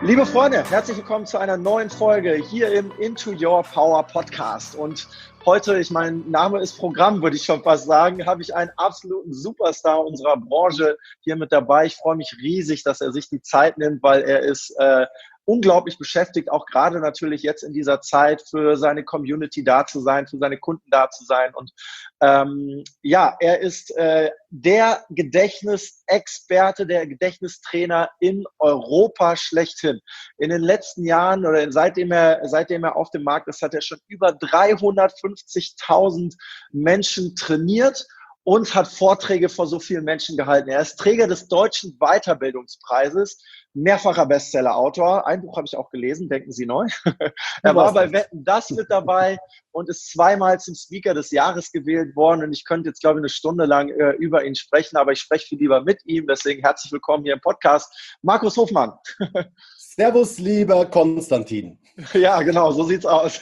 Liebe Freunde, herzlich willkommen zu einer neuen Folge hier im Into Your Power Podcast. Und heute, mein Name ist Programm, würde ich schon fast sagen, habe ich einen absoluten Superstar unserer Branche hier mit dabei. Ich freue mich riesig, dass er sich die Zeit nimmt, weil er ist unglaublich beschäftigt, auch gerade natürlich jetzt in dieser Zeit für seine Community da zu sein, für seine Kunden da zu sein. Und er ist der Gedächtnisexperte, der Gedächtnistrainer in Europa schlechthin. In den letzten Jahren oder seitdem er auf dem Markt ist, hat er schon über 350.000 Menschen trainiert und hat Vorträge vor so vielen Menschen gehalten. Er ist Träger des Deutschen Weiterbildungspreises, mehrfacher Bestseller-Autor. Ein Buch habe ich auch gelesen, denken Sie neu. Er war bei Wetten, das mit dabei und ist zweimal zum Speaker des Jahres gewählt worden. Und ich könnte jetzt, glaube ich, eine Stunde lang über ihn sprechen, aber ich spreche viel lieber mit ihm. Deswegen herzlich willkommen hier im Podcast, Markus Hofmann. Servus, lieber Konstantin. Ja, genau, so sieht's aus.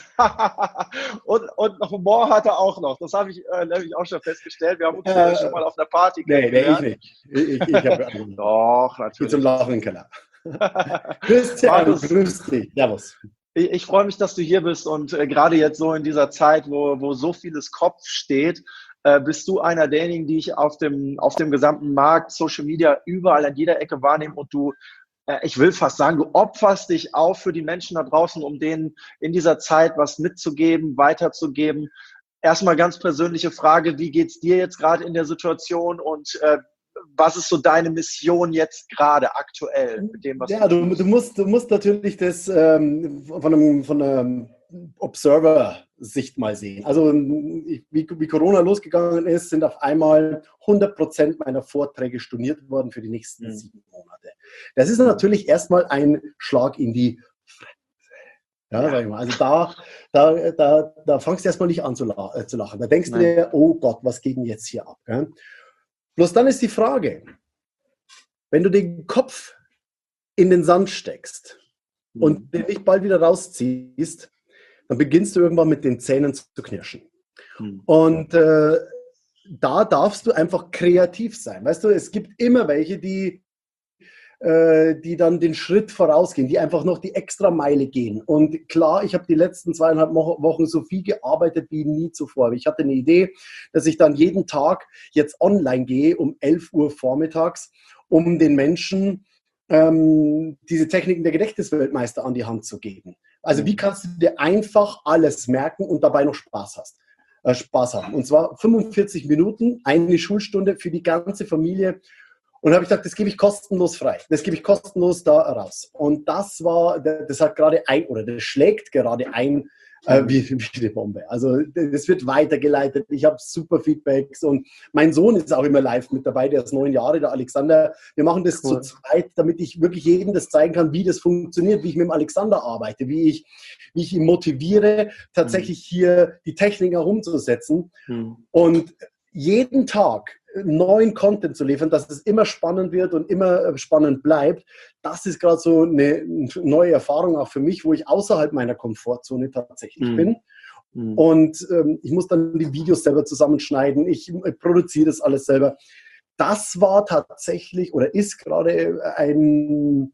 und Humor hat er auch noch. Das habe ich nämlich auch schon festgestellt. Wir haben uns schon mal auf einer Party kennengelernt. Nee, ich nicht. Ich habe doch, natürlich. Zum Lachen im Keller. Christian, grüß dich. Servus. Ich freue mich, dass du hier bist und gerade jetzt so in dieser Zeit, wo so vieles Kopf steht, bist du einer derjenigen, die ich auf dem gesamten Markt, Social Media, überall an jeder Ecke wahrnehme und du, ich will fast sagen, du opferst dich auf für die Menschen da draußen, um denen in dieser Zeit was mitzugeben, weiterzugeben. Erstmal ganz persönliche Frage, wie geht's dir jetzt gerade in der Situation und was ist so deine Mission jetzt gerade aktuell mit dem, was du musst natürlich das von einer Observer-Sicht mal sehen. Also wie Corona losgegangen ist, sind auf einmal 100% meiner Vorträge storniert worden für die nächsten 7 Monate. Das ist natürlich erstmal ein Schlag in die Fresse. Ja, sag ich mal. Also da fangst du erstmal nicht an zu lachen. Da denkst du dir, oh Gott, was geht denn jetzt hier ab? Ja? Bloß dann ist die Frage, wenn du den Kopf in den Sand steckst und den nicht bald wieder rausziehst, dann beginnst du irgendwann mit den Zähnen zu knirschen. Und da darfst du einfach kreativ sein. Weißt du, es gibt immer welche, die dann den Schritt vorausgehen, die einfach noch die extra Meile gehen. Und klar, ich habe die letzten 2,5 Wochen so viel gearbeitet wie nie zuvor. Ich hatte eine Idee, dass ich dann jeden Tag jetzt online gehe um 11 Uhr vormittags, um den Menschen diese Techniken der Gedächtnisweltmeister an die Hand zu geben. Also wie kannst du dir einfach alles merken und dabei noch Spaß haben? Und zwar 45 Minuten, eine Schulstunde für die ganze Familie. Und da habe ich gesagt, das gebe ich kostenlos frei. Das gebe ich kostenlos da raus. Und das hat gerade das schlägt gerade ein wie eine Bombe. Also das wird weitergeleitet. Ich habe super Feedbacks und mein Sohn ist auch immer live mit dabei. Der ist 9 Jahre, der Alexander. Wir machen das zu zweit, damit ich wirklich jedem das zeigen kann, wie das funktioniert, wie ich mit dem Alexander arbeite, wie ich ihn motiviere, tatsächlich hier die Technik herumzusetzen. Und jeden Tag neuen Content zu liefern, dass es immer spannend wird und immer spannend bleibt, das ist gerade so eine neue Erfahrung auch für mich, wo ich außerhalb meiner Komfortzone tatsächlich bin. Und ich muss dann die Videos selber zusammenschneiden, ich produziere das alles selber. Das war tatsächlich oder ist gerade ein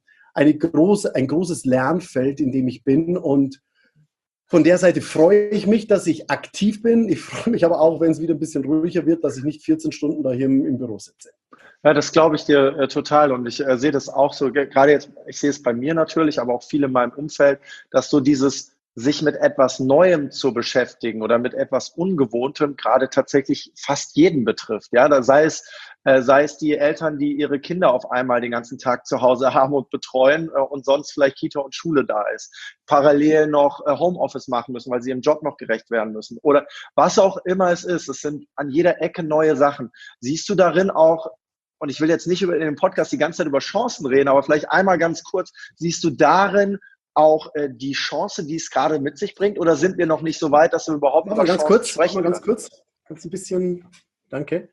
großes Lernfeld, in dem ich bin und von der Seite freue ich mich, dass ich aktiv bin. Ich freue mich aber auch, wenn es wieder ein bisschen ruhiger wird, dass ich nicht 14 Stunden da hier im Büro sitze. Ja, das glaube ich dir total und ich sehe das auch so, gerade jetzt, ich sehe es bei mir natürlich, aber auch viele in meinem Umfeld, dass so dieses sich mit etwas Neuem zu beschäftigen oder mit etwas Ungewohntem gerade tatsächlich fast jeden betrifft. Ja, da sei es die Eltern, die ihre Kinder auf einmal den ganzen Tag zu Hause haben und betreuen und sonst vielleicht Kita und Schule da ist, parallel noch Homeoffice machen müssen, weil sie ihrem Job noch gerecht werden müssen oder was auch immer es ist. Es sind an jeder Ecke neue Sachen. Siehst du darin auch, und ich will jetzt nicht in dem Podcast die ganze Zeit über Chancen reden, aber vielleicht einmal ganz kurz, siehst du darin auch die Chance, die es gerade mit sich bringt? Oder sind wir noch nicht so weit, dass wir überhaupt über Chancen sprechen? Ganz kurz. Kannst du ein bisschen... Danke.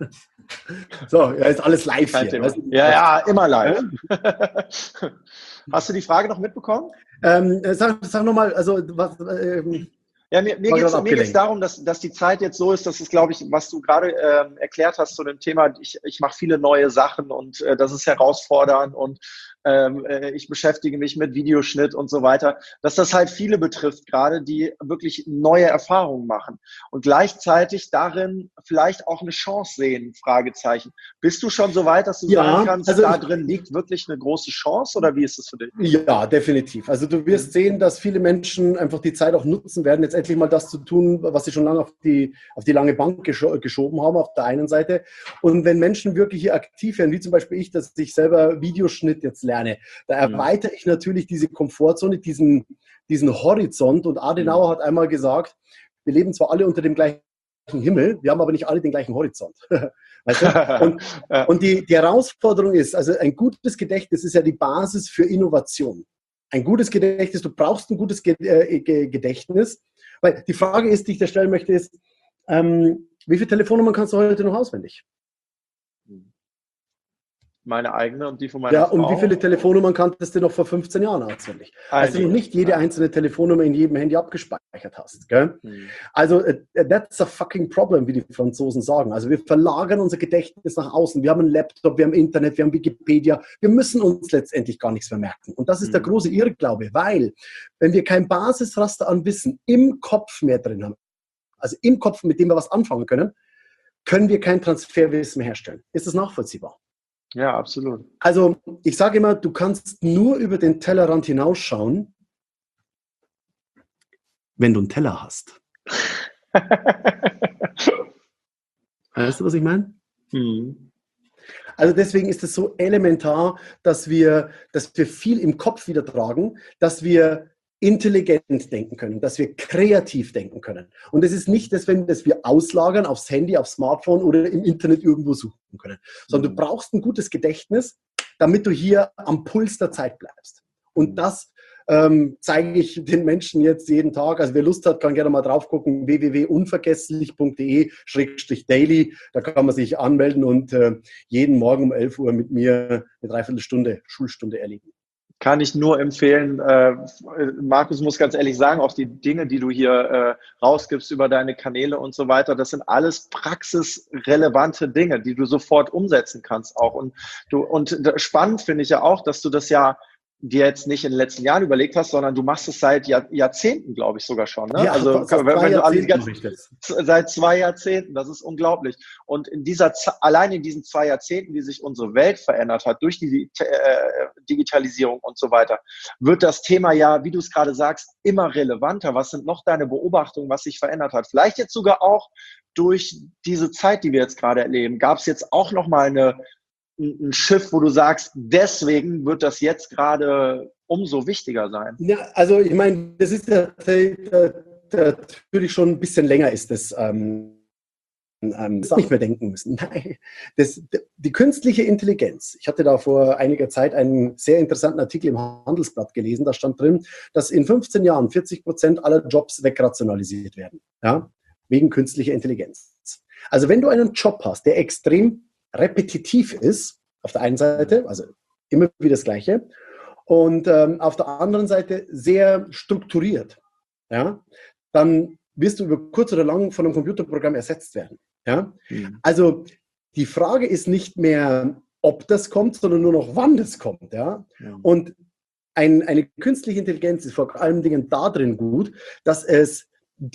So, ja, ist alles live hier. Weißt du? Ja, immer live. Hast du die Frage noch mitbekommen? Sag nochmal, also was... Ja, mir geht es darum, dass die Zeit jetzt so ist, dass es, glaube ich, was du gerade erklärt hast zu dem Thema, ich mache viele neue Sachen und das ist herausfordernd und ich beschäftige mich mit Videoschnitt und so weiter, dass das halt viele betrifft gerade, die wirklich neue Erfahrungen machen und gleichzeitig darin vielleicht auch eine Chance sehen, Fragezeichen. Bist du schon so weit, dass du sagen kannst, also da drin liegt wirklich eine große Chance oder wie ist das für dich? Ja, definitiv. Also du wirst sehen, dass viele Menschen einfach die Zeit auch nutzen werden, jetzt endlich mal das zu tun, was sie schon lange auf die lange Bank geschoben haben, auf der einen Seite. Und wenn Menschen wirklich hier aktiv werden, wie zum Beispiel ich, dass ich selber Videoschnitt jetzt lerne, da erweitere ich natürlich diese Komfortzone, diesen Horizont. Und Adenauer hat einmal gesagt, wir leben zwar alle unter dem gleichen Himmel, wir haben aber nicht alle den gleichen Horizont. Weißt du? Und die Herausforderung ist, also ein gutes Gedächtnis ist ja die Basis für Innovation. Ein gutes Gedächtnis, du brauchst ein gutes Gedächtnis, weil die Frage ist, die ich dir stellen möchte, ist, wie viele Telefonnummern kannst du heute noch auswendig? Meine eigene und die von meiner Frau. Ja, und wie viele Telefonnummern kanntest du noch vor 15 Jahren auswendig? Als du noch nicht jede einzelne Telefonnummer in jedem Handy abgespeichert hast. Gell? Also, that's a fucking problem, wie die Franzosen sagen. Also, wir verlagern unser Gedächtnis nach außen. Wir haben einen Laptop, wir haben Internet, wir haben Wikipedia. Wir müssen uns letztendlich gar nichts mehr merken. Und das ist der große Irrglaube, weil, wenn wir kein Basisraster an Wissen im Kopf mehr drin haben, also im Kopf, mit dem wir was anfangen können, können wir kein Transferwissen mehr herstellen. Ist das nachvollziehbar? Ja, absolut. Also ich sage immer, du kannst nur über den Tellerrand hinausschauen, wenn du einen Teller hast. Weißt du, was ich meine? Also deswegen ist es so elementar, dass wir viel im Kopf wieder tragen, dass wir intelligent denken können, dass wir kreativ denken können. Und es ist nicht das, wenn wir auslagern aufs Handy, aufs Smartphone oder im Internet irgendwo suchen können, sondern du brauchst ein gutes Gedächtnis, damit du hier am Puls der Zeit bleibst. Und das zeige ich den Menschen jetzt jeden Tag. Also wer Lust hat, kann gerne mal drauf gucken, www.unvergesslich.de/daily. Da kann man sich anmelden und jeden Morgen um 11 Uhr mit mir eine Dreiviertelstunde Schulstunde erleben. Kann ich nur empfehlen. Markus, muss ganz ehrlich sagen, auch die Dinge, die du hier rausgibst über deine Kanäle und so weiter, das sind alles praxisrelevante Dinge, die du sofort umsetzen kannst auch. Und spannend finde ich ja auch, dass du das ja dir jetzt nicht in den letzten Jahren überlegt hast, sondern du machst es seit Jahrzehnten, glaube ich, sogar schon. Ne? Ja, also seit 2 Jahrzehnten, das ist unglaublich. Und allein in diesen 2 Jahrzehnten, die sich unsere Welt verändert hat, durch die Digitalisierung und so weiter, wird das Thema ja, wie du es gerade sagst, immer relevanter. Was sind noch deine Beobachtungen, was sich verändert hat? Vielleicht jetzt sogar auch durch diese Zeit, die wir jetzt gerade erleben. Gab es jetzt auch noch mal ein Schiff, wo du sagst, deswegen wird das jetzt gerade umso wichtiger sein? Ja, also ich meine, das ist natürlich schon ein bisschen länger ist das nicht mehr denken müssen. Nein, die künstliche Intelligenz. Ich hatte da vor einiger Zeit einen sehr interessanten Artikel im Handelsblatt gelesen, da stand drin, dass in 15 Jahren 40% aller Jobs wegrationalisiert werden, ja, wegen künstlicher Intelligenz. Also wenn du einen Job hast, der extrem repetitiv ist, auf der einen Seite, also immer wieder das Gleiche, und auf der anderen Seite sehr strukturiert, ja, dann wirst du über kurz oder lang von einem Computerprogramm ersetzt werden. Ja? Also die Frage ist nicht mehr, ob das kommt, sondern nur noch, wann das kommt. Ja? Und eine künstliche Intelligenz ist vor allen Dingen darin gut, dass es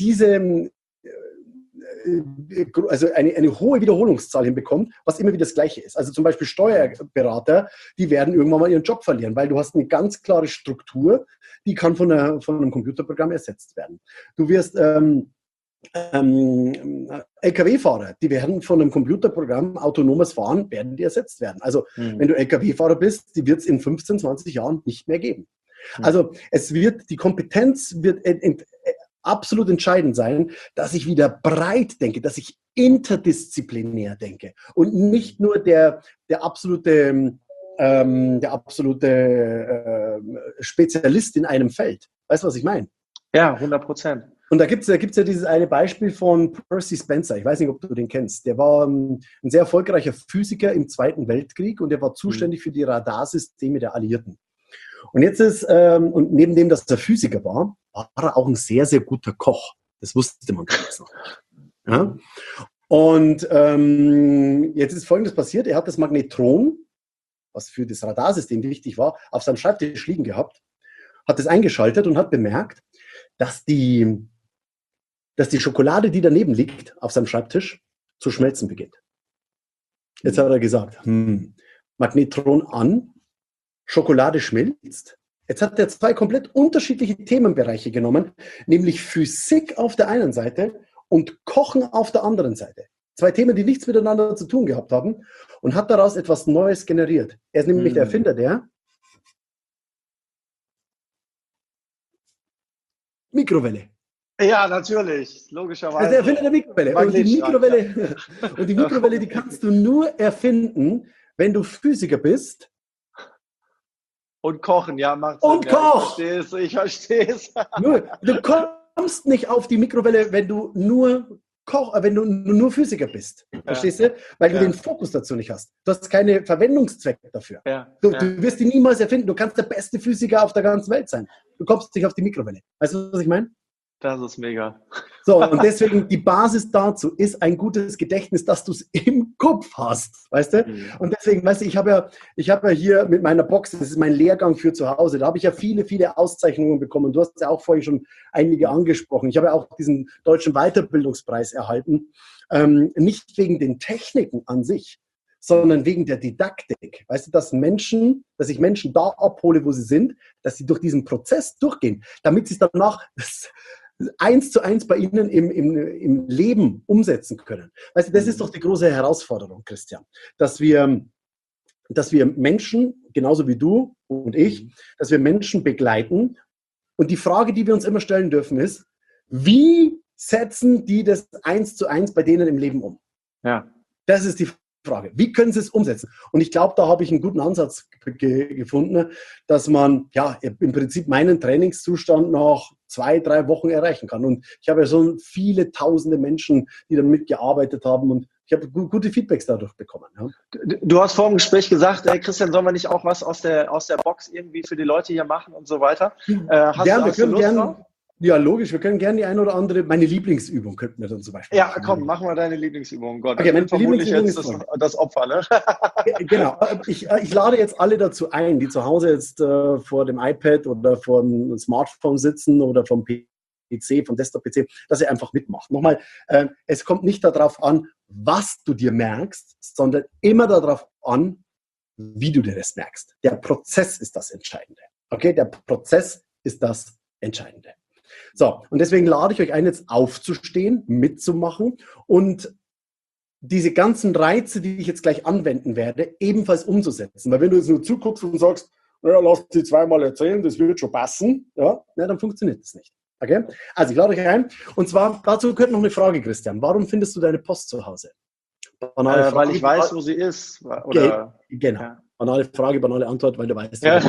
also eine hohe Wiederholungszahl hinbekommt, was immer wieder das Gleiche ist. Also zum Beispiel Steuerberater, die werden irgendwann mal ihren Job verlieren, weil du hast eine ganz klare Struktur, die kann von einem Computerprogramm ersetzt werden. Du wirst LKW-Fahrer, die werden von einem Computerprogramm, autonomes Fahren, werden die ersetzt werden. Also wenn du LKW-Fahrer bist, die wird es in 15, 20 Jahren nicht mehr geben. Also die Kompetenz wird absolut entscheidend sein, dass ich wieder breit denke, dass ich interdisziplinär denke und nicht nur der absolute Spezialist in einem Feld. Weißt du, was ich meine? Ja, 100%. Und da gibt's ja dieses eine Beispiel von Percy Spencer. Ich weiß nicht, ob du den kennst. Der war ein sehr erfolgreicher Physiker im Zweiten Weltkrieg und der war zuständig für die Radarsysteme der Alliierten. Und jetzt und neben dem, dass er Physiker war, war er auch ein sehr, sehr guter Koch. Das wusste man damals noch. Ja? Und jetzt ist Folgendes passiert. Er hat das Magnetron was für das Radarsystem wichtig war, auf seinem Schreibtisch liegen gehabt, hat es eingeschaltet und hat bemerkt, dass die Schokolade, die daneben liegt, auf seinem Schreibtisch, zu schmelzen beginnt. Jetzt hat er gesagt, Magnetron an, Schokolade schmilzt. Jetzt hat er 2 komplett unterschiedliche Themenbereiche genommen, nämlich Physik auf der einen Seite und Kochen auf der anderen Seite. 2 Themen, die nichts miteinander zu tun gehabt haben, und hat daraus etwas Neues generiert. Er ist nämlich der Erfinder der Mikrowelle. Ja, natürlich, logischerweise. Also der Erfinder der Mikrowelle. Und die Mikrowelle, die kannst du nur erfinden, wenn du Physiker bist. Und kochen, ja, macht Sinn. Und Koch! Ich verstehe es. Du kommst nicht auf die Mikrowelle, wenn du nur Physiker bist. Verstehst du? Weil du den Fokus dazu nicht hast. Du hast keine Verwendungszwecke dafür. Du wirst die niemals erfinden. Du kannst der beste Physiker auf der ganzen Welt sein. Du kommst nicht auf die Mikrowelle. Weißt du, was ich meine? Das ist mega. So, und deswegen, die Basis dazu ist ein gutes Gedächtnis, dass du es im Kopf hast, weißt du? Und deswegen, weißt du, ich habe ja hier mit meiner Box, das ist mein Lehrgang für zu Hause, da habe ich ja viele, viele Auszeichnungen bekommen. Du hast ja auch vorhin schon einige angesprochen. Ich habe ja auch diesen deutschen Weiterbildungspreis erhalten, nicht wegen den Techniken an sich, sondern wegen der Didaktik. Weißt du, dass ich Menschen da abhole, wo sie sind, dass sie durch diesen Prozess durchgehen, damit sie es danach 1:1 bei ihnen im Leben umsetzen können. Weißt du, das ist doch die große Herausforderung, Christian, dass wir Menschen, genauso wie du und ich, dass wir Menschen begleiten. Und die Frage, die wir uns immer stellen dürfen, ist, wie setzen die das 1:1 bei denen im Leben um? Ja. Das ist die Frage. Wie können sie es umsetzen? Und ich glaube, da habe ich einen guten Ansatz gefunden, dass man im Prinzip meinen Trainingszustand nach 2-3 Wochen erreichen kann. Und ich habe ja so viele tausende Menschen, die damit gearbeitet haben, und ich habe gute Feedbacks dadurch bekommen. Ja. Du hast vor dem Gespräch gesagt, Christian, sollen wir nicht auch was aus der Box irgendwie für die Leute hier machen und so weiter? Hast du Lust drauf? Ja, logisch. Wir können gerne die eine oder andere, meine Lieblingsübung könnten wir dann zum Beispiel machen. Ja, komm, machen wir deine Lieblingsübung. Gott, okay, meine Lieblingsübung jetzt ist das Opfer, ne? Genau. Ich lade jetzt alle dazu ein, die zu Hause jetzt vor dem iPad oder vor dem Smartphone sitzen oder vom PC, vom Desktop-PC, dass sie einfach mitmachen. Nochmal, es kommt nicht darauf an, was du dir merkst, sondern immer darauf an, wie du dir das merkst. Der Prozess ist das Entscheidende. Okay, der Prozess ist das Entscheidende. So, und deswegen lade ich euch ein, jetzt aufzustehen, mitzumachen und diese ganzen Reize, die ich jetzt gleich anwenden werde, ebenfalls umzusetzen. Weil wenn du jetzt nur zuguckst und sagst, naja, lass sie 2-mal erzählen, das wird schon passen, dann funktioniert das nicht. Okay? Also ich lade euch ein. Und zwar, dazu gehört noch eine Frage, Christian. Warum findest du deine Post zu Hause? Weil ich weiß, wo sie ist. Oder? Genau. Ja. Banale Frage, banale Antwort, weil du weißt. Ja.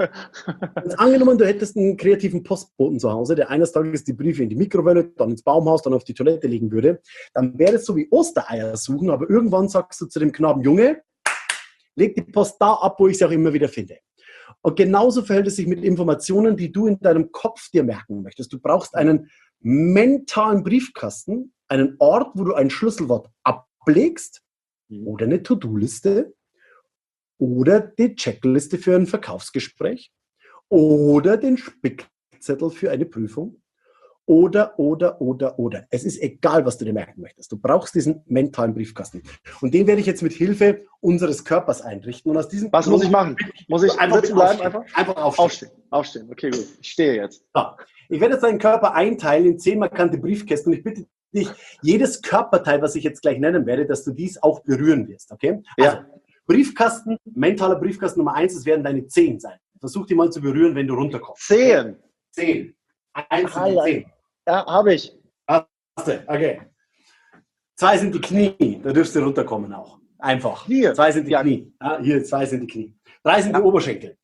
Jetzt angenommen, du hättest einen kreativen Postboten zu Hause, der eines Tages die Briefe in die Mikrowelle, dann ins Baumhaus, dann auf die Toilette legen würde, dann wäre es so wie Ostereier suchen, aber irgendwann sagst du zu dem Knaben, Junge, leg die Post da ab, wo ich sie auch immer wieder finde. Und genauso verhält es sich mit Informationen, die du in deinem Kopf dir merken möchtest. Du brauchst einen mentalen Briefkasten, einen Ort, wo du ein Schlüsselwort ablegst oder eine To-Do-Liste, oder die Checkliste für ein Verkaufsgespräch oder den Spickzettel für eine Prüfung oder. Es ist egal, was du dir merken möchtest. Du brauchst diesen mentalen Briefkasten. Und den werde ich jetzt mit Hilfe unseres Körpers einrichten. Und aus diesem was muss ich machen? Muss ich einfach sitzen bleiben? Einfach aufstehen. Aufstehen. Okay, gut. Ich stehe jetzt. So. Ich werde jetzt deinen Körper einteilen in 10 markante Briefkästen. Und ich bitte dich, jedes Körperteil, was ich jetzt gleich nennen werde, dass du dies auch berühren wirst. Okay? Also, Briefkasten, mentaler Briefkasten Nummer 1, das werden deine Zehen sein. Versuch die mal zu berühren, wenn du runterkommst. Zehen. 10. 1 sind die 10. Ja, habe ich. Okay. 2 sind die Knie, da dürfst du runterkommen auch. Einfach. Hier. 2 sind die Knie. Ja, hier, 2 sind die Knie. 3 sind die Oberschenkel.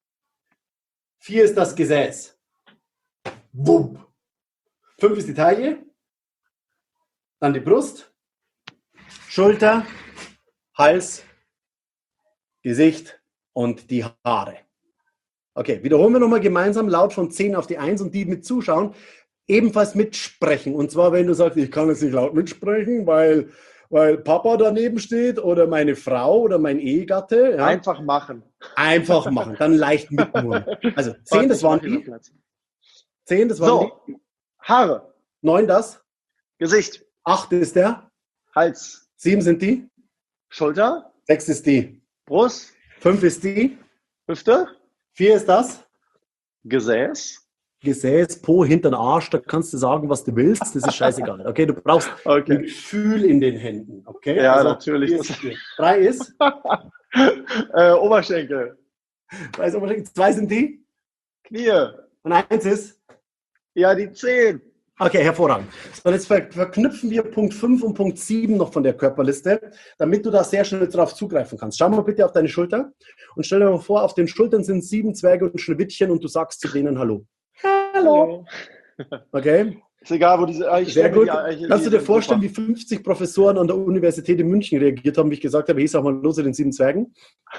4 ist das Gesäß. Wupp. 5 ist die Taille. Dann die Brust. Schulter. Hals. Gesicht und die Haare. Okay, wiederholen wir nochmal gemeinsam laut von 10 auf die 1 und die mit zuschauen, ebenfalls mitsprechen. Und zwar, wenn du sagst, ich kann jetzt nicht laut mitsprechen, weil weil Papa daneben steht oder meine Frau oder mein Ehegatte. Ja? Einfach machen. Einfach machen, dann leicht mitmurren. Also 10, das waren die. 10, das waren die. Haare. 9 das. Gesicht. 8 ist der. Hals. 7 sind die. Schulter. 6 ist die. Brust. 5 ist die. Hüfte. 4 ist das. Gesäß. Gesäß, Po, Hintern, Arsch, da kannst du sagen, was du willst, das ist scheißegal. Okay, du brauchst ein Gefühl in den Händen. Okay? Ja, also, natürlich. 3 ist? Oberschenkel. 3 ist Oberschenkel. 2 sind die? Knie. Und 1 ist? Ja, die 10. Okay, hervorragend. So, jetzt verknüpfen wir Punkt 5 und Punkt 7 noch von der Körperliste, damit du da sehr schnell drauf zugreifen kannst. Schau mal bitte auf deine Schulter und stell dir mal vor, auf den Schultern sind 7 Zwerge und Schneewittchen und du sagst zu denen Hallo. Hallo. Okay. Ist egal, wo diese. Sehr gut. Kannst du dir vorstellen, wie 50 Professoren an der Universität in München reagiert haben, wie ich gesagt habe, hey, sag mal los zu den 7 Zwergen?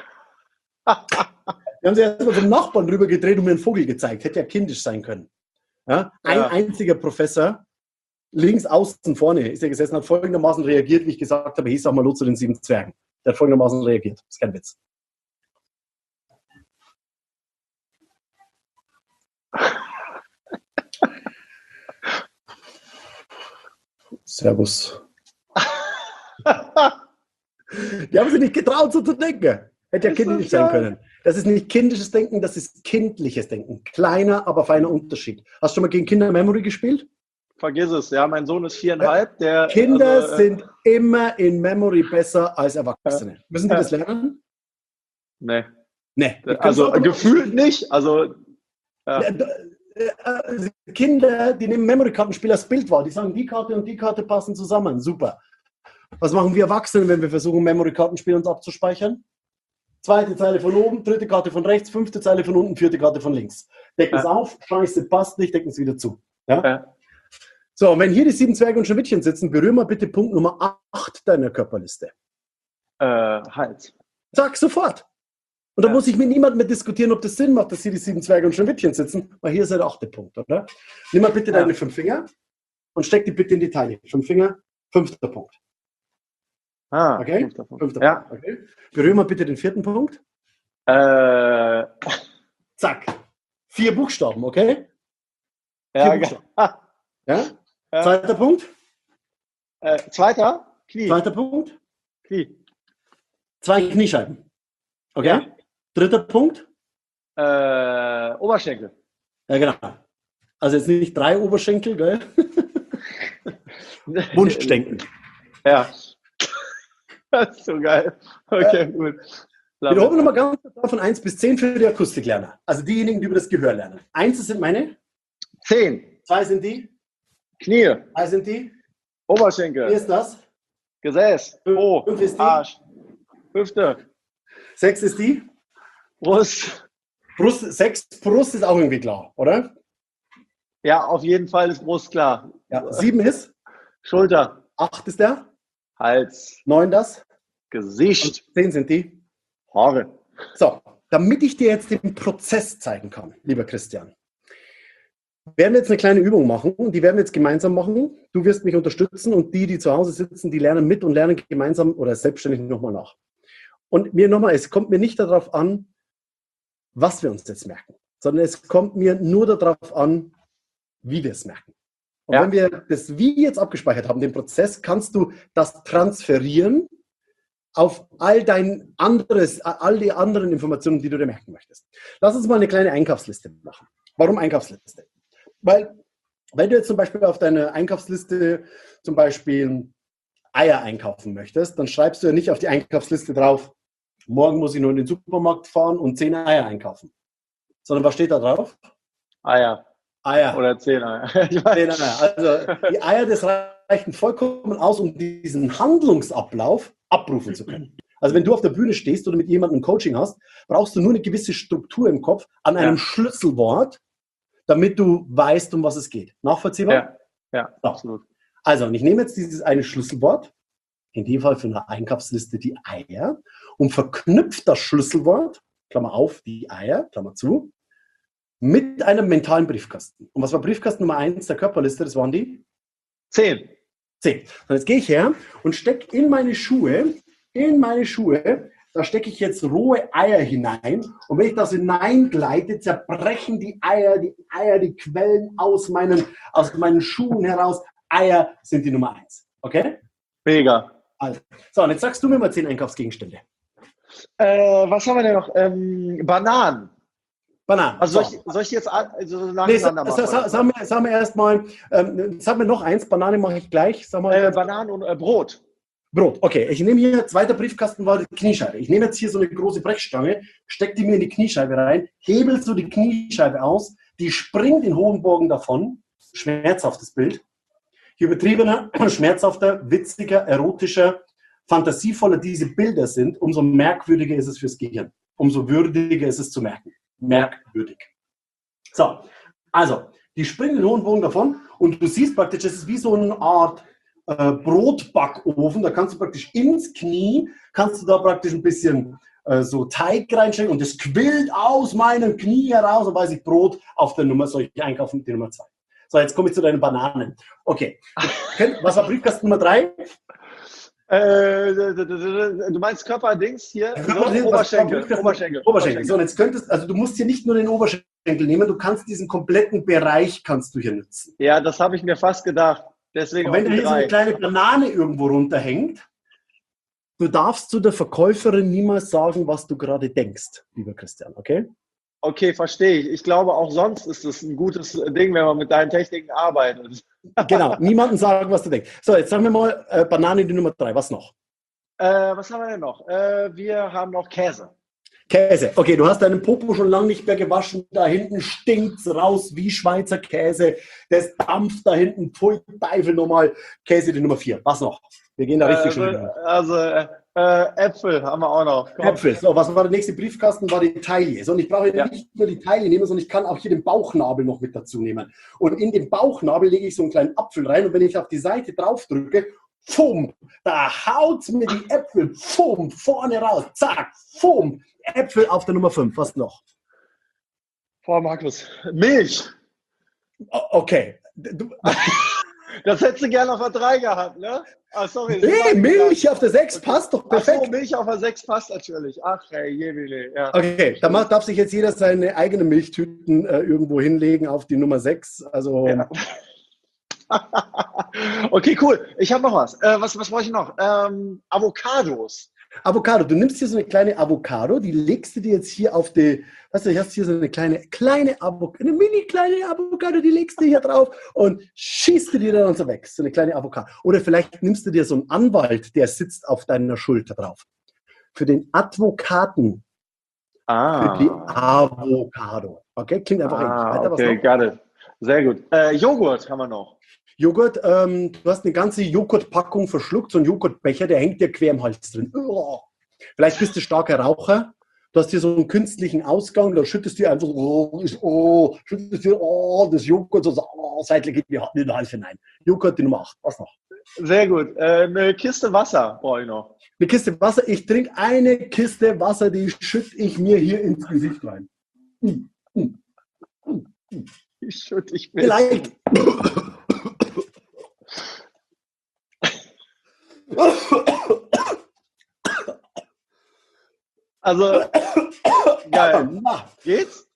Die haben sich erstmal zum Nachbarn rüber gedreht und mir einen Vogel gezeigt. Hätte ja kindisch sein können. Ja? Ein einziger Professor, links außen vorne, ist er gesessen, hat folgendermaßen reagiert, wie ich gesagt habe, hey, sag mal los zu den 7 Zwergen. Der hat folgendermaßen reagiert. Das ist kein Witz. Servus. Die haben sich nicht getraut, so zu denken. Hätte ja kindisch sein können. Das ist nicht kindisches Denken, das ist kindliches Denken. Kleiner, aber feiner Unterschied. Hast du schon mal gegen Kinder Memory gespielt? Vergiss es, ja. Mein Sohn ist 4,5. Kinder sind immer in Memory besser als Erwachsene. Müssen die das lernen? Nee. Nee. Also gefühlt nicht. Also. Kinder, die nehmen Memory-Kartenspiel als Bild wahr. Die sagen, die Karte und die Karte passen zusammen. Super. Was machen wir Erwachsene, wenn wir versuchen, Memory-Kartenspiel uns abzuspeichern? 2. Zeile von oben, 3. Karte von rechts, 5. Zeile von unten, 4. Karte von links. Decken es auf, Scheiße, passt nicht, decken es wieder zu. Ja? So, und wenn hier die 7 Zwerge und Schneewittchen sitzen, berühren wir bitte Punkt Nummer 8 deiner Körperliste. Hals. Sag sofort. Und da muss ich mit niemandem mehr diskutieren, ob das Sinn macht, dass hier die 7 Zwerge und Schneewittchen sitzen, weil hier ist der 8. Punkt, oder? Nimm mal bitte deine 5 Finger und steck die bitte in die Teile. 5 Finger, 5. Punkt. Okay? 5. Punkt. Ja. Okay. Berühren wir bitte den 4. Punkt. Zack. 4 Buchstaben, okay? 4 Buchstaben. Ja? 2. Punkt. 2. Knie. 2. Punkt. Knie. 2 Kniescheiben. Okay? Ja. 3. Punkt. Oberschenkel. Ja, genau. Also jetzt nicht 3 Oberschenkel, gell? Wunschdenken. Ja. Das ist so geil. Okay, gut. Wiederholen wir nochmal ganz kurz von 1 bis 10 für die Akustiklerner. Also diejenigen, die über das Gehör lernen. 1 sind meine? 10. 2 sind die? Knie. 3 sind die? Oberschenkel. 4 ist das? Gesäß. 5 ist die? Arsch. Hüfte. 6 ist die? Brust. 6, Brust ist auch irgendwie klar, oder? Ja, auf jeden Fall ist Brust klar. Ja, 7 ist? Schulter. 8 ist der? Hals. 9 das? Gesicht. Und 10 sind die? Haare. So, damit ich dir jetzt den Prozess zeigen kann, lieber Christian, werden wir jetzt eine kleine Übung machen und die werden wir jetzt gemeinsam machen. Du wirst mich unterstützen und die zu Hause sitzen, die lernen mit und lernen gemeinsam oder selbstständig nochmal nach. Und es kommt mir nicht darauf an, was wir uns jetzt merken, sondern es kommt mir nur darauf an, wie wir es merken. Und wenn wir das Wie jetzt abgespeichert haben, den Prozess, kannst du das transferieren auf all die anderen Informationen, die du dir merken möchtest. Lass uns mal eine kleine Einkaufsliste machen. Warum Einkaufsliste? Weil, wenn du jetzt zum Beispiel auf deiner Einkaufsliste zum Beispiel Eier einkaufen möchtest, dann schreibst du ja nicht auf die Einkaufsliste drauf, morgen muss ich nur in den Supermarkt fahren und 10 Eier einkaufen. Sondern was steht da drauf? Eier. Oder 10 Eier. 10 Eier. Also die Eier, das reichen vollkommen aus, um diesen Handlungsablauf abrufen zu können. Also wenn du auf der Bühne stehst oder mit jemandem ein Coaching hast, brauchst du nur eine gewisse Struktur im Kopf an einem Schlüsselwort, damit du weißt, um was es geht. Nachvollziehbar? Ja, so. Absolut. Also, und ich nehme jetzt dieses eine Schlüsselwort, in dem Fall für eine Einkaufsliste die Eier, und verknüpfe das Schlüsselwort, Klammer auf, die Eier, Klammer zu, mit einem mentalen Briefkasten. Und was war Briefkasten Nummer 1 der Körperliste? Das waren die? 10. 10. Und jetzt gehe ich her und stecke in meine Schuhe, da stecke ich jetzt rohe Eier hinein. Und wenn ich das hineingleite, zerbrechen die Eier, die quellen aus meinen Schuhen heraus. Eier sind die Nummer 1. Okay? Mega. Also, so, und jetzt sagst du mir mal 10 Einkaufsgegenstände. Was haben wir denn noch? Bananen. Bananen. Also so. soll ich jetzt nacheinander machen? Sag mir erstmal, sag mir noch eins, Banane mache ich gleich. Sag mal, Bananen und Brot. Brot, okay. Ich nehme hier, zweiter Briefkasten war die Kniescheibe. Ich nehme jetzt hier so eine große Brechstange, stecke die mir in die Kniescheibe rein, hebel so die Kniescheibe aus, die springt in hohen Bogen davon. Schmerzhaftes Bild. Je übertriebener, schmerzhafter, witziger, erotischer, fantasievoller diese Bilder sind, umso merkwürdiger ist es fürs Gehirn. Umso würdiger ist es zu merken. Merkwürdig. So, also, die springen in hohen Bogen davon und du siehst praktisch, es ist wie so eine Art Brotbackofen. Da kannst du praktisch ins Knie, kannst du da praktisch ein bisschen so Teig reinstecken und das quillt aus meinem Knie heraus und weiß ich, Brot auf der Nummer, soll ich einkaufen mit der Nummer 2. So, jetzt komme ich zu deinen Bananen. Okay. Was war Briefkasten Nummer 3? Du meinst Körperdings hier? Oberschenkel. So, und jetzt also du musst hier nicht nur den Oberschenkel nehmen, du kannst diesen kompletten Bereich kannst du hier nutzen. Ja, das habe ich mir fast gedacht. Deswegen und wenn da hier so eine kleine Banane irgendwo runterhängt, du darfst zu der Verkäuferin niemals sagen, was du gerade denkst, lieber Christian, okay? Okay, verstehe ich. Ich glaube, auch sonst ist es ein gutes Ding, wenn man mit deinen Techniken arbeitet. Genau, niemandem sagen, was du denkst. So, jetzt sagen wir mal Banane die Nummer 3. Was noch? Was haben wir denn noch? Wir haben noch Käse. Käse. Okay, du hast deinen Popo schon lange nicht mehr gewaschen. Da hinten stinkt's raus wie Schweizer Käse. Das dampft da hinten. Pfui, Teufel nochmal. Käse die Nummer 4. Was noch? Wir gehen da richtig schön. Also Äpfel haben wir auch noch. Komm. Äpfel. So, was war der nächste Briefkasten? War die Taille. So, und ich brauche nicht nur die Taille nehmen, sondern ich kann auch hier den Bauchnabel noch mit dazu nehmen. Und in den Bauchnabel lege ich so einen kleinen Apfel rein. Und wenn ich auf die Seite drauf drücke, pfum, da haut mir die Äpfel, pfum, vorne raus. Zack, pfum. Äpfel auf der Nummer 5. Was noch? Boah, Markus. Milch. Okay. Das hättest du gerne auf der 3 gehabt, ne? Ah, sorry. Nee, Milch auf der 6 passt doch perfekt. Ach so, Milch auf der 6 passt natürlich. Ach, hey, je. Ja. Okay, da darf sich jetzt jeder seine eigenen Milchtüten irgendwo hinlegen auf die Nummer 6. Also. Ja. Okay, cool. Ich habe noch was. Was brauche ich noch? Avocados. Avocado. Du nimmst hier so eine kleine Avocado, die legst du dir jetzt hier auf die, weißt du, du hast hier so eine eine mini kleine Avocado, die legst du hier drauf und schießt du dir dann so weg. So eine kleine Avocado. Oder vielleicht nimmst du dir so einen Anwalt, der sitzt auf deiner Schulter drauf. Für den Advokaten. Für die Avocado. Okay, klingt einfach ähnlich. Okay, got it. Sehr gut. Joghurt haben wir noch. Joghurt, du hast eine ganze Joghurtpackung verschluckt, so ein Joghurtbecher, der hängt dir quer im Hals drin. Vielleicht bist du starker Raucher, du hast hier so einen künstlichen Ausgang, da schüttest du einfach das Joghurt so seitlich in den Hals hinein. Joghurt die Nummer 8, was noch? Sehr gut. Eine Kiste Wasser brauche ich noch. Eine Kiste Wasser, ich trinke eine Kiste Wasser, die schütte ich mir hier ins Gesicht rein. Die schütte ich mir. Vielleicht. Also, geil. Geht's?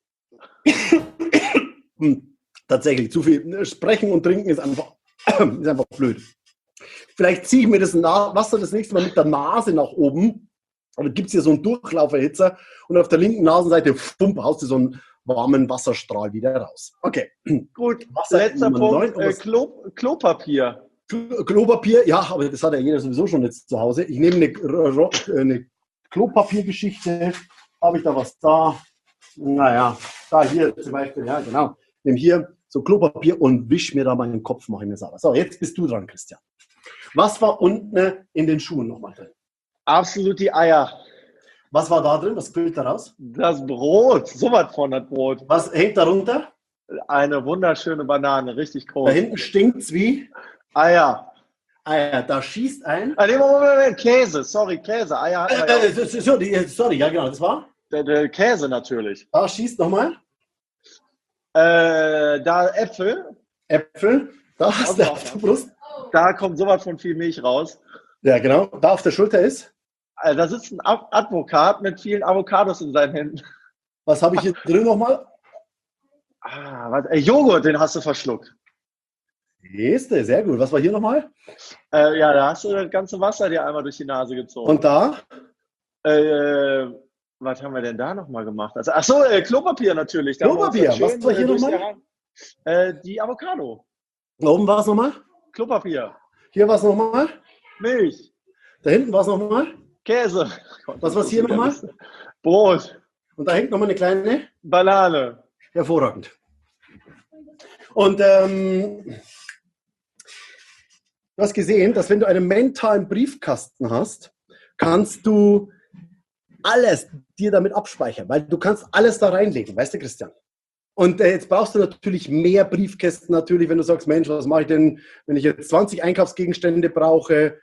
Tatsächlich, zu viel Sprechen und Trinken ist einfach blöd. Vielleicht ziehe ich mir das Wasser das nächste Mal mit der Nase nach oben. Aber gibt es hier so einen Durchlauferhitzer und auf der linken Nasenseite haust du so einen warmen Wasserstrahl wieder raus. Okay. Gut, letzter Punkt. Klopapier. Klopapier, ja, aber das hat ja jeder sowieso schon jetzt zu Hause. Ich nehme eine Klopapiergeschichte. Habe ich da was da? Naja, da hier zum Beispiel, ja genau. Nehme hier so Klopapier und wisch mir da meinen Kopf, mache ich mir sauber. So, jetzt bist du dran, Christian. Was war unten in den Schuhen nochmal drin? Absolut die Eier. Was war da drin? Was quillt da raus? Das Brot, so was von das Brot. Was hängt darunter? Eine wunderschöne Banane, richtig groß. Da hinten stinkt's wie? Eier. Eier, da schießt ein. Moment, Käse, sorry, Käse. Eier. Sorry, ja genau, das war? Der Käse natürlich. Da schießt nochmal. Da Äpfel. Äpfel, da hast du auf der Brust. Da kommt sowas von viel Milch raus. Ja, genau. Da auf der Schulter ist. Da sitzt ein Advokat mit vielen Avocados in seinen Händen. Was habe ich hier drin nochmal? Joghurt, den hast du verschluckt. Nächste, sehr gut. Was war hier nochmal? Ja, da hast du das ganze Wasser dir einmal durch die Nase gezogen. Und da? Was haben wir denn da nochmal gemacht? Also, Klopapier natürlich. Klopapier, was war hier nochmal? Die Avocado. Da oben war es nochmal? Klopapier. Hier war es nochmal? Milch. Da hinten war es nochmal? Käse. Was war es hier nochmal? Brot. Und da hängt nochmal eine kleine? Banane. Hervorragend. Und du hast gesehen, dass wenn du einen mentalen Briefkasten hast, kannst du alles dir damit abspeichern, weil du kannst alles da reinlegen, weißt du, Christian? Und jetzt brauchst du natürlich mehr Briefkästen, natürlich, wenn du sagst, Mensch, was mache ich denn, wenn ich jetzt 20 Einkaufsgegenstände brauche,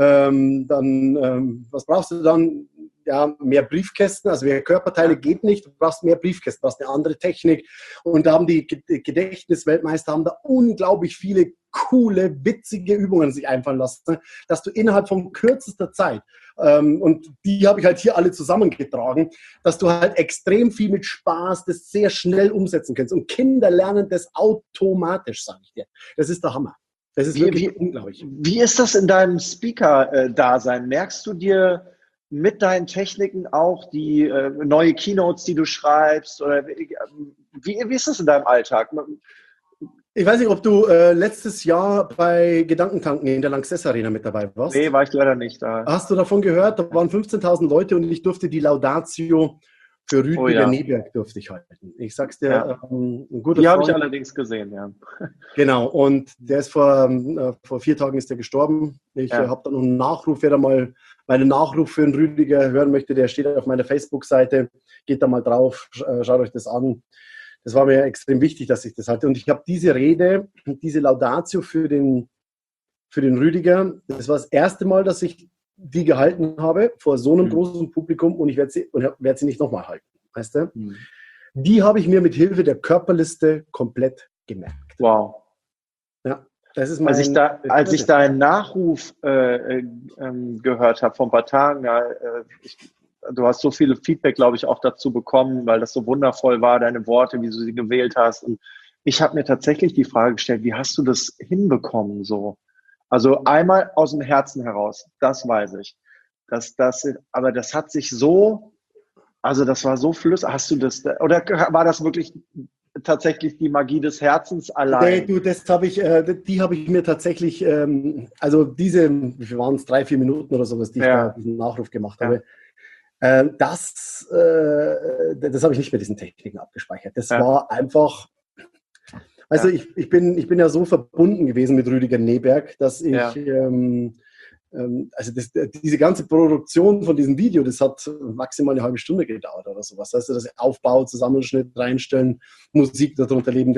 was brauchst du dann? Ja, mehr Briefkästen, also mehr Körperteile geht nicht, du brauchst mehr Briefkästen, du brauchst eine andere Technik. Und da haben die Gedächtnisweltmeister haben da unglaublich viele coole, witzige Übungen sich einfallen lassen, dass du innerhalb von kürzester Zeit, und die habe ich halt hier alle zusammengetragen, dass du halt extrem viel mit Spaß das sehr schnell umsetzen kannst. Und Kinder lernen das automatisch, sage ich dir. Das ist der Hammer. Das ist wirklich unglaublich. Wie ist das in deinem Speaker-Dasein? Merkst du dir mit deinen Techniken auch die neue Keynotes, die du schreibst? Oder wie ist das in deinem Alltag? Ich weiß nicht, ob du letztes Jahr bei Gedankentanken in der Lanxess Arena mit dabei warst. Nee, war ich leider nicht da. Hast du davon gehört? Da waren 15.000 Leute und ich durfte die Laudatio für Rüdiger Neberg durfte ich halten. Ich sag's dir, ein guter Freund. Die habe ich allerdings gesehen, ja. Genau, und der ist vor 4 Tagen ist der gestorben. Ich habe da noch einen Nachruf, wer da mal meinen Nachruf für den Rüdiger hören möchte, der steht auf meiner Facebook-Seite. Geht da mal drauf, schaut euch das an. Das war mir extrem wichtig, dass ich das hatte. Und ich habe diese Rede, diese Laudatio für den Rüdiger, das war das erste Mal, dass ich die gehalten habe vor so einem großen Publikum und ich werde sie nicht nochmal halten. Weißt du? Die habe ich mir mit Hilfe der Körperliste komplett gemerkt. Wow. Ja, das ist als ich deinen Nachruf gehört habe vor ein paar Tagen, du hast so viel Feedback, glaube ich, auch dazu bekommen, weil das so wundervoll war, deine Worte, wie du sie gewählt hast. Und ich habe mir tatsächlich die Frage gestellt, wie hast du das hinbekommen so? Also einmal aus dem Herzen heraus, das weiß ich. Aber das hat sich so, also das war so flüssig. Hast du das, oder war das wirklich tatsächlich die Magie des Herzens allein? Nee, du, die habe ich mir tatsächlich, also wie waren es, 3-4 Minuten oder sowas, die ich da diesen Nachruf gemacht habe. Das habe ich nicht mit diesen Techniken abgespeichert. Das war einfach, also ich bin ja so verbunden gewesen mit Rüdiger Neberg, dass ich, diese ganze Produktion von diesem Video, das hat maximal eine halbe Stunde gedauert oder sowas. Also das Aufbau, Zusammenschnitt, reinstellen, Musik darunter leben,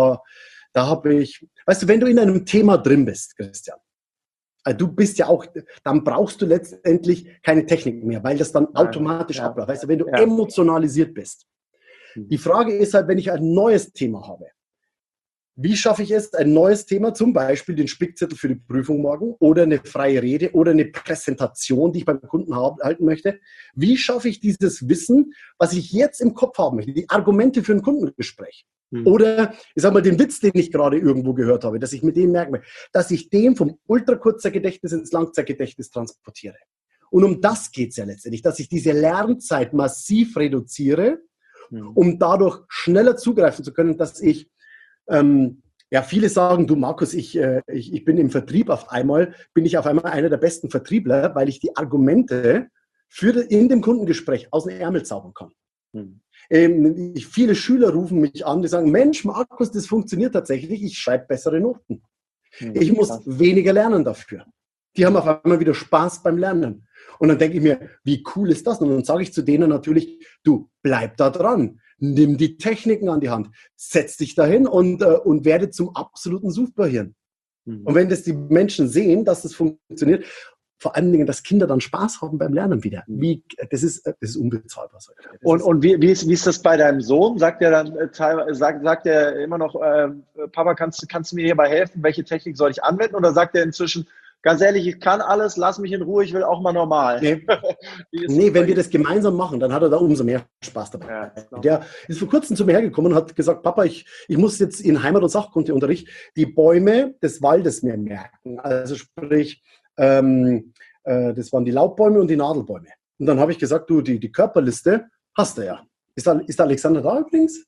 weißt du, wenn du in einem Thema drin bist, Christian, du bist ja auch, dann brauchst du letztendlich keine Technik mehr, weil das dann automatisch abläuft. Weißt du, wenn du emotionalisiert bist. Die Frage ist halt, wenn ich ein neues Thema habe, wie schaffe ich es, ein neues Thema, zum Beispiel den Spickzettel für die Prüfung morgen oder eine freie Rede oder eine Präsentation, die ich beim Kunden halten möchte, wie schaffe ich dieses Wissen, was ich jetzt im Kopf haben möchte, die Argumente für ein Kundengespräch? Oder, ich sag mal, den Witz, den ich gerade irgendwo gehört habe, dass ich mit dem merke, dass ich den vom Ultrakurzzeitgedächtnis ins Langzeitgedächtnis transportiere. Und um das geht es ja letztendlich, dass ich diese Lernzeit massiv reduziere, um dadurch schneller zugreifen zu können, dass ich, viele sagen, du Markus, ich bin im Vertrieb bin ich auf einmal einer der besten Vertriebler, weil ich die Argumente in dem Kundengespräch aus dem Ärmel zaubern kann. Viele Schüler rufen mich an, die sagen, Mensch, Markus, das funktioniert tatsächlich, ich schreibe bessere Noten. Ich muss weniger lernen dafür. Die haben auf einmal wieder Spaß beim Lernen. Und dann denke ich mir, wie cool ist das? Und dann sage ich zu denen natürlich, du, bleib da dran, nimm die Techniken an die Hand, setz dich dahin und werde zum absoluten Suchbehirn. Und wenn das die Menschen sehen, dass das funktioniert, vor allen Dingen, dass Kinder dann Spaß haben beim Lernen wieder. Das ist unbezahlbar. Und wie ist das bei deinem Sohn? Sagt er dann sagt er immer noch, Papa, kannst du mir hierbei helfen? Welche Technik soll ich anwenden? Oder sagt er inzwischen, ganz ehrlich, ich kann alles, lass mich in Ruhe, ich will auch mal normal? Nee, wenn wir das gemeinsam machen, dann hat er da umso mehr Spaß dabei. Ja, der ist vor kurzem zu mir hergekommen und hat gesagt, Papa, ich muss jetzt in Heimat- und Sachkundeunterricht die Bäume des Waldes mehr merken. Also sprich, das waren die Laubbäume und die Nadelbäume. Und dann habe ich gesagt, du, die Körperliste hast du ja. Ist der Alexander da übrigens?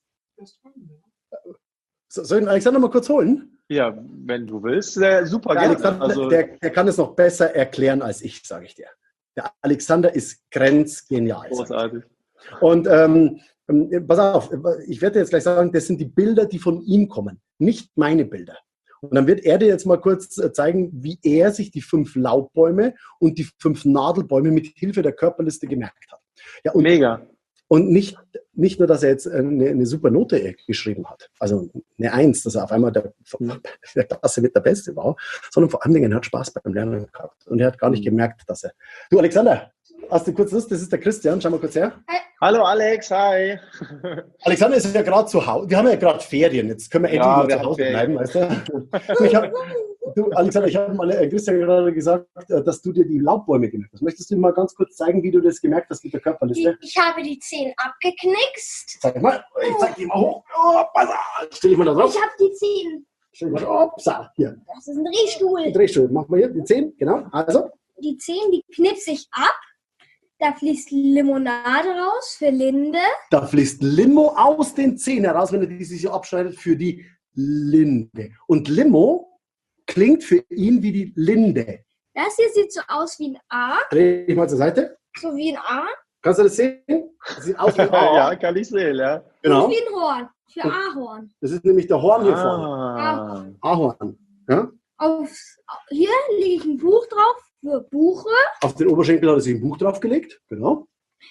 Soll ich den Alexander mal kurz holen? Ja, wenn du willst, super der gerne. Alexander, Also, der kann es noch besser erklären als ich, sage ich dir. Der Alexander ist grenzgenial. Großartig. Und pass auf, ich werde dir jetzt gleich sagen, das sind die Bilder, die von ihm kommen, nicht meine Bilder. Und dann wird er dir jetzt mal kurz zeigen, wie er sich die 5 Laubbäume und die 5 Nadelbäume mit Hilfe der Körperliste gemerkt hat. Ja, und mega. Und nicht nur, dass er jetzt eine super Note geschrieben hat, also eine 1, dass er auf einmal der Klasse mit der Beste war, sondern vor allen Dingen, er hat Spaß beim Lernen gehabt. Und er hat gar nicht gemerkt, dass er... Du, Alexander, hast du kurz Lust? Das ist der Christian, schau mal kurz her. Hi. Hallo Alex, hi. Alexander ist ja gerade zu Hause. Wir haben ja gerade Ferien, jetzt können wir endlich mal zu Hause bleiben, weißt du? Alexander, ich habe mal Christian gerade gesagt, dass du dir die Laubbäume gemerkt hast. Möchtest du mal ganz kurz zeigen, wie du das gemerkt hast mit der Körperliste? Ich habe die 10 abgeknickst. Zeig mal, ich zeig die mal hoch. Oh, stell dich mal da drauf. Ich habe die 10. Stell dich mal da. Hier. Das ist ein Drehstuhl. Ein Drehstuhl. Machen wir hier die 10, genau. Also. Die 10, die knipse ich ab. Da fließt Limonade raus für Linde. Da fließt Limo aus den Zähnen heraus, wenn er die sich so abschneidet, für die Linde. Und Limo klingt für ihn wie die Linde. Das hier sieht so aus wie ein A. Dreh ich mal zur Seite. So wie ein A. Kannst du das sehen? Das sieht aus wie ein A. Ja, kann ich sehen, ja. Genau. Und wie ein Horn. Für Ahorn. Das ist nämlich der Horn hier vorne. Ahorn. Ja? Hier lege ich ein Buch drauf für Buche. Auf den Oberschenkel hat er sich ein Buch draufgelegt. Genau.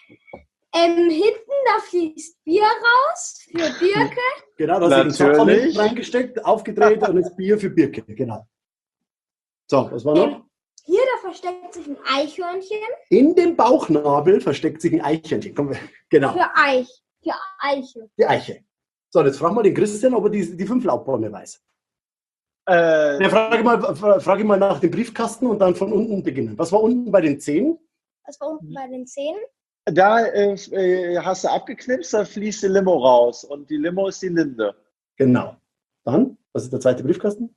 Hinten, da fließt Bier raus für Birke. Genau, da hast du den Zapfen reingesteckt, aufgedreht und das Bier für Birke. Genau. So, was war noch? Hier, da versteckt sich ein Eichhörnchen. In dem Bauchnabel versteckt sich ein Eichhörnchen. Genau. Für Eiche. Die Eiche. So, jetzt frag mal den Christian, ob er die 5 Laubbäume weiß. Ja, frage mal nach dem Briefkasten und dann von unten beginnen. Was war unten bei den 10? Was war unten bei den 10? Da hast du abgeknipst, da fließt die Limo raus. Und die Limo ist die Linde. Genau. Dann, was ist der zweite Briefkasten?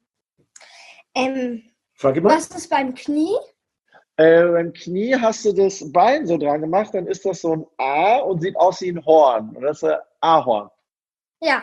Frage mal. Was ist beim Knie? Beim Knie hast du das Bein so dran gemacht, dann ist das so ein A und sieht aus wie ein Horn. Und das ist ein Ahorn. Ja.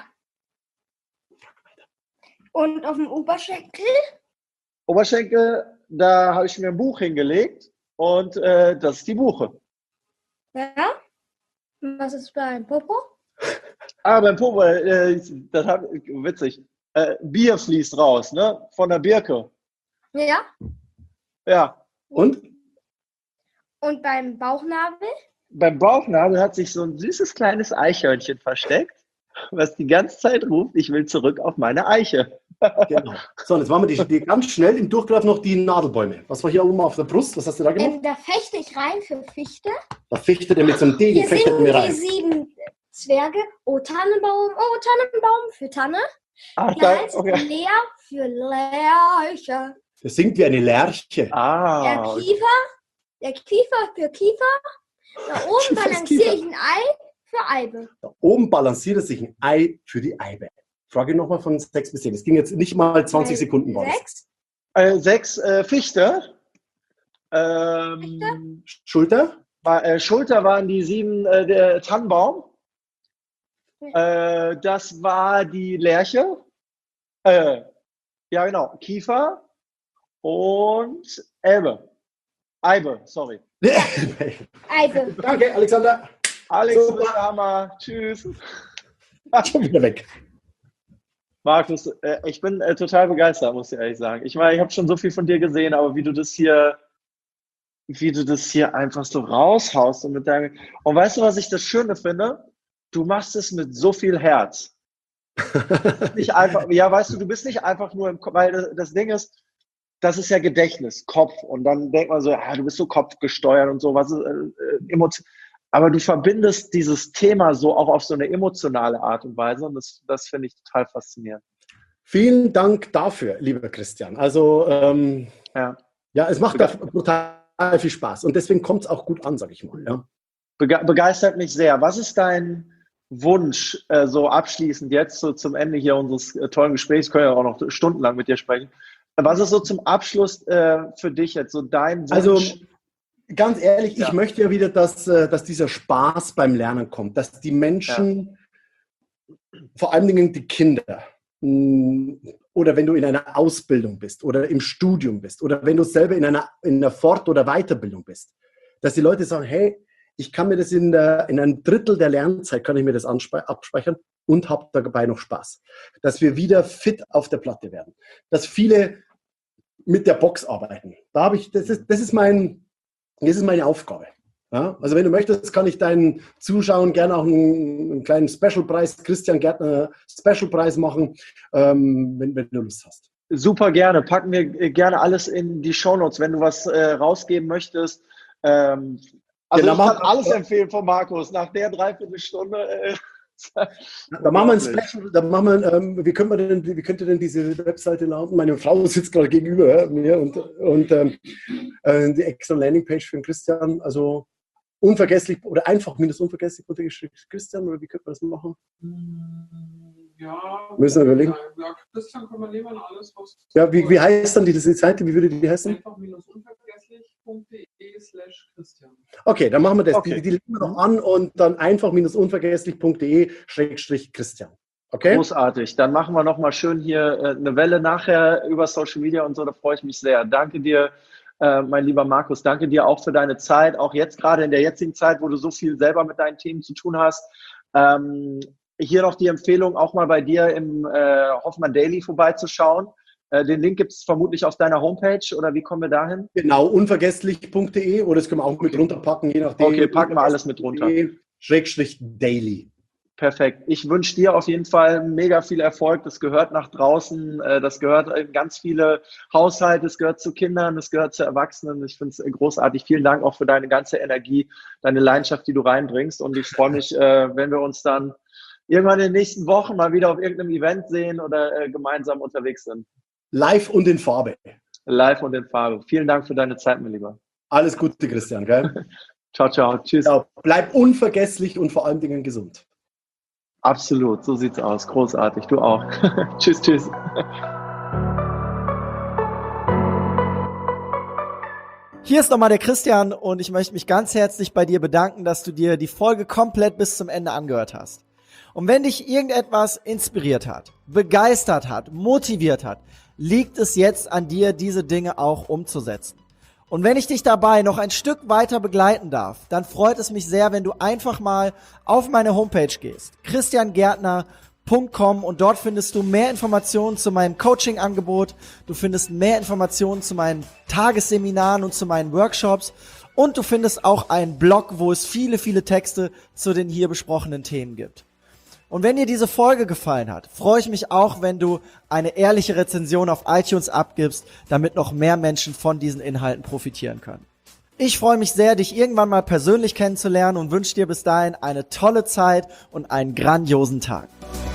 Und auf dem Oberschenkel? Oberschenkel, da habe ich mir ein Buch hingelegt und das ist die Buche. Ja. Und was ist beim Popo? Beim Popo, witzig. Bier fließt raus, ne? Von der Birke. Ja. Ja. Und? Und beim Bauchnabel? Beim Bauchnabel hat sich so ein süßes kleines Eichhörnchen versteckt, was die ganze Zeit ruft, ich will zurück auf meine Eiche. Genau. So, und jetzt machen wir die ganz schnell im Durchlauf noch die Nadelbäume. Was war hier oben auf der Brust? Was hast du da gemacht? Da fechte ich rein für Fichte. Da fechtet er mit so einem Degen. Hier singen die 7 Zwerge. Oh Tannenbaum für Tanne. Kleins Leer für Lerche. Das singt wie eine Lerche. Der Kiefer für Kiefer. Da oben balanciere ich ein Ei für Eibe. Da oben balanciert es sich ein Ei für die Eibe. Frage nochmal von 6 bis 10. Es ging jetzt nicht mal 20 Sekunden. 6? 6 Fichte. Schulter? Schulter waren die 7 der Tannenbaum. Das war die Lerche. Ja, genau. Kiefer und Eibe, sorry. Eibe. Danke, Alexander. Alex, Hammer. Tschüss. Schon wieder weg. Markus, ich bin total begeistert, muss ich ehrlich sagen. Ich meine, ich habe schon so viel von dir gesehen, aber wie du das hier einfach so raushaust und und weißt du, was ich das Schöne finde? Du machst es mit so viel Herz. Nicht einfach, ja, weißt du bist nicht einfach nur im Kopf, weil das Ding ist, das ist ja Gedächtnis, Kopf. Und dann denkt man so, du bist so kopfgesteuert und so, was ist Emotion. Aber du verbindest dieses Thema so auch auf so eine emotionale Art und Weise. Und das finde ich total faszinierend. Vielen Dank dafür, lieber Christian. Also, es macht total viel Spaß. Und deswegen kommt es auch gut an, sage ich mal. Ja. Begeistert mich sehr. Was ist dein Wunsch, so abschließend jetzt so zum Ende hier unseres tollen Gesprächs? Können ja auch noch stundenlang mit dir sprechen. Was ist so zum Abschluss für dich jetzt so dein Wunsch? Also, ganz ehrlich, ich möchte ja wieder, dass dieser Spaß beim Lernen kommt, dass die Menschen, vor allen Dingen die Kinder, oder wenn du in einer Ausbildung bist oder im Studium bist oder wenn du selber in einer Fort- oder Weiterbildung bist, dass die Leute sagen, hey, ich kann mir das in einem Drittel der Lernzeit, kann ich mir das abspeichern und habe dabei noch Spaß. Dass wir wieder fit auf der Platte werden. Dass viele mit der Box arbeiten. Das ist meine Aufgabe. Ja? Also wenn du möchtest, kann ich deinen Zuschauern gerne auch einen kleinen Special-Preis, Christian Gärtner Special-Preis machen, wenn du Lust hast. Super gerne. Packen wir gerne alles in die Shownotes, wenn du was rausgeben möchtest. Ich kann alles empfehlen von Markus. Nach der Dreiviertelstunde. Da machen wir ein Special. Wie könnte denn diese Webseite lauten? Meine Frau sitzt gerade gegenüber mir und die extra Landingpage für den Christian. Also unvergesslich oder einfach unvergesslich Christian, oder wie könnte man das machen? Ja, müssen wir überlegen. Ja, Christian kann man nehmen, alles was. Ja, wie heißt dann diese Seite? Wie würde die heißen? einfach-unvergesslich.de/Christian. Okay, dann machen wir das. Okay. Die legen wir noch an und dann einfach-unvergesslich.de/Christian. Okay? Großartig. Dann machen wir nochmal schön hier eine Welle nachher über Social Media und so. Da freue ich mich sehr. Danke dir, mein lieber Markus. Danke dir auch für deine Zeit. Auch jetzt gerade in der jetzigen Zeit, wo du so viel selber mit deinen Themen zu tun hast. Hier noch die Empfehlung, auch mal bei dir im Hoffmann Daily vorbeizuschauen. Den Link gibt es vermutlich auf deiner Homepage, oder wie kommen wir dahin? Genau, unvergesslich.de, oder das können wir auch mit runterpacken, je nachdem. Okay, packen wir alles mit runter. /daily. Perfekt. Ich wünsche dir auf jeden Fall mega viel Erfolg. Das gehört nach draußen, das gehört in ganz viele Haushalte, es gehört zu Kindern, es gehört zu Erwachsenen. Ich finde es großartig. Vielen Dank auch für deine ganze Energie, deine Leidenschaft, die du reinbringst. Und ich freue mich, wenn wir uns dann irgendwann in den nächsten Wochen mal wieder auf irgendeinem Event sehen oder gemeinsam unterwegs sind. Live und in Farbe. Live und in Farbe. Vielen Dank für deine Zeit, mein Lieber. Alles Gute, Christian. Gell? Ciao, ciao. Tschüss. Ciao. Bleib unvergesslich und vor allen Dingen gesund. Absolut, so sieht's aus. Großartig. Du auch. Tschüss, tschüss. Hier ist nochmal der Christian und ich möchte mich ganz herzlich bei dir bedanken, dass du dir die Folge komplett bis zum Ende angehört hast. Und wenn dich irgendetwas inspiriert hat, begeistert hat, motiviert hat, liegt es jetzt an dir, diese Dinge auch umzusetzen. Und wenn ich dich dabei noch ein Stück weiter begleiten darf, dann freut es mich sehr, wenn du einfach mal auf meine Homepage gehst, christiangärtner.com, und dort findest du mehr Informationen zu meinem Coaching-Angebot, du findest mehr Informationen zu meinen Tagesseminaren und zu meinen Workshops und du findest auch einen Blog, wo es viele, viele Texte zu den hier besprochenen Themen gibt. Und wenn dir diese Folge gefallen hat, freue ich mich auch, wenn du eine ehrliche Rezension auf iTunes abgibst, damit noch mehr Menschen von diesen Inhalten profitieren können. Ich freue mich sehr, dich irgendwann mal persönlich kennenzulernen und wünsche dir bis dahin eine tolle Zeit und einen grandiosen Tag.